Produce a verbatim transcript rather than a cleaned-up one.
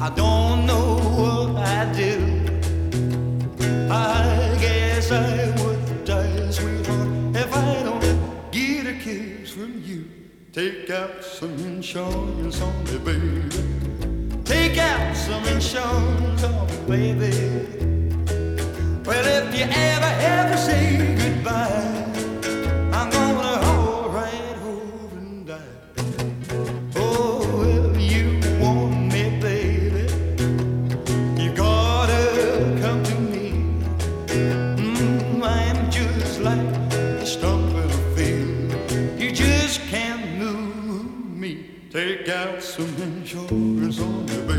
I don't know what I'd do. I guess I would die, sweetheart, if I don't get a kiss from you. Take out some insurance on me, baby. Take out some insurance on me, baby. Well, if you ever, ever say goodbye, I'm gonna haul right over and die. Oh, if you want me, baby, you gotta come to me. Mm, I'm just like a stump in a field. You just can't move me. Take out some insurance on